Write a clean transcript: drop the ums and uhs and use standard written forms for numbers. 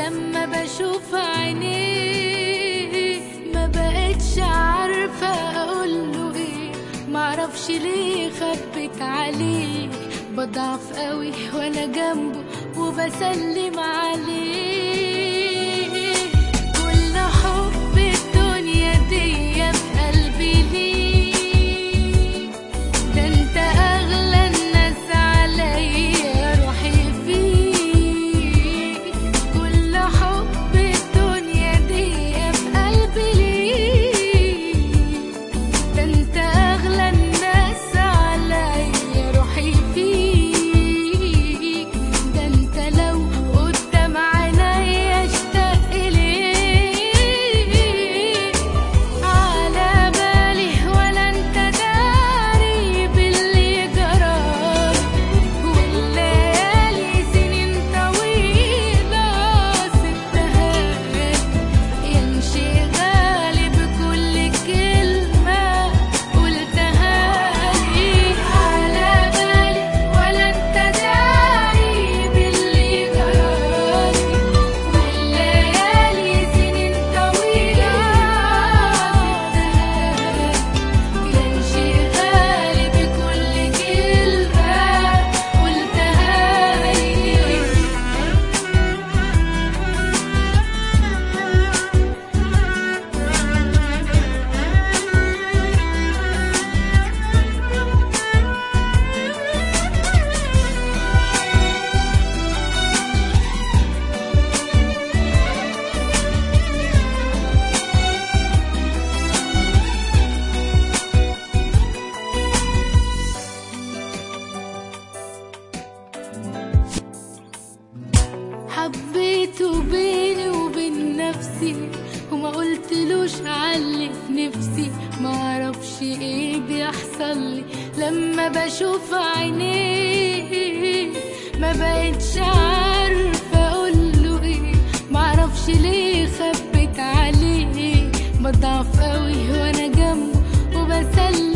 لما بشوف عينيه ما بقتش عارفة اقوله ايه، معرفش ليه خبت عليه، بضعف قوي وانا جنبه وبسلم عليه. كل حب الدنيا دي في قلبي ليه، ده انت اغلى الناس عليا، روحي فيك. كل حب الدنيا دي في قلبي ليه، ده انت اغلى الناس عليا، روحي فيك. ده انت لو قدام عينيا اشتاق اليك، على بالي ولا انت داري باللي جرالي، والليالي سنين طويلة سبتها لك، يا انشغالي بكل كلمة قلتها لي. على بالي ولا انت داري باللي جرالي، والليالي سنين طويلة سبتها لك، يا انشغالي بكل كلمة قلتها لي. حبيته بيني وبين نفسي، وما قلتلوش علي في نفسي، معرفش ايه بيحصل لي لما بشوف عينيه، ما بقتش عارفة اقوله ايه، معرفش ليه خبت عليه، بضعف قوي وانا جنبه وبسلم